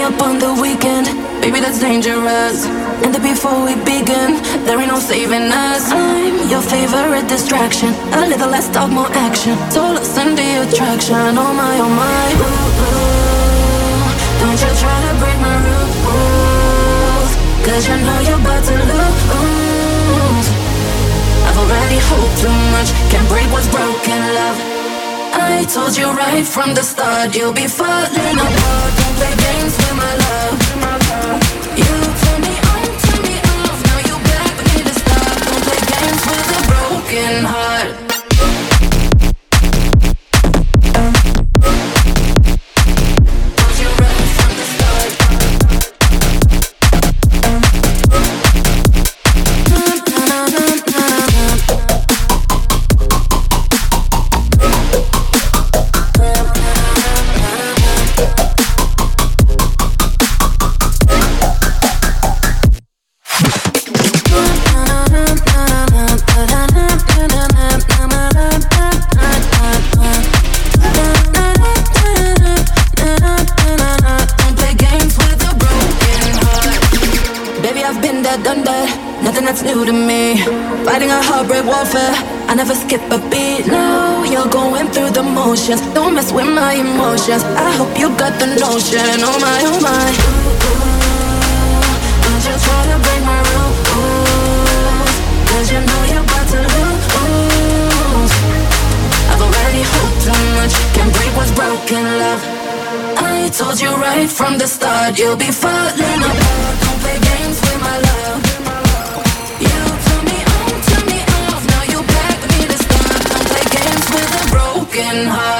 up on the weekend. Baby, that's dangerous. And before we begin, there ain't no saving us. I'm your favorite distraction. A little less talk, more action. So lost in the attraction. Oh my, oh my. Ooh, don't you try to break my rules, 'cause you know you're about to lose. I've already hoped too much. Can't break what's broken, love. I told you right from the start, you'll be falling apart. Don't play games with my love. You turn me on, turn me off. Now you beg me to stop. Don't play games with a broken heart. Told you right from the start. Done that, nothing that's new to me. Fighting a heartbreak warfare, I never skip a beat. Now you're going through the motions. Don't mess with my emotions. I hope you got the notion. Oh my, oh my. Don't you try to break my rules, 'cause you know you're about to lose. I've already hoped too much. Can't break what's broken, love. I told you right from the start, you'll be falling apart. Don't play games with my love. You turn me on, turn me off. Now you beg me to stop. Don't play games with a broken heart.